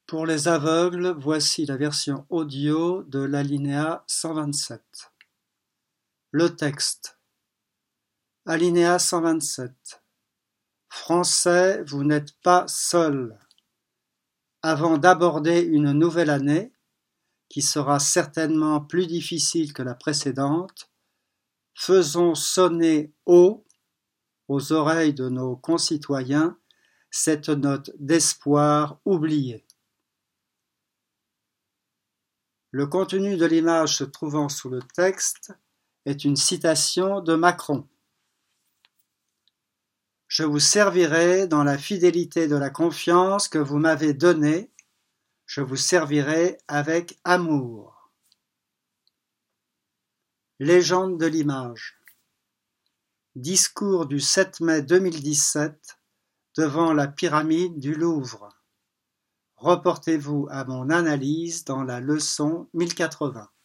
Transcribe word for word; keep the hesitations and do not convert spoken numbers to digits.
Pour les aveugles, voici la version audio de l'alinéa cent vingt-sept. Le texte. Alinéa cent vingt-sept. Français, vous n'êtes pas seul. Avant d'aborder une nouvelle année, qui sera certainement plus difficile que la précédente, faisons sonner haut, aux oreilles de nos concitoyens, cette note d'espoir oubliée. Le contenu de l'image se trouvant sous le texte est une citation de Macron. Je vous servirai dans la fidélité de la confiance que vous m'avez donnée, je vous servirai avec amour. Légende de l'image. Discours du sept mai deux mille dix-sept devant la pyramide du Louvre. Reportez-vous à mon analyse dans la leçon mille quatre-vingts.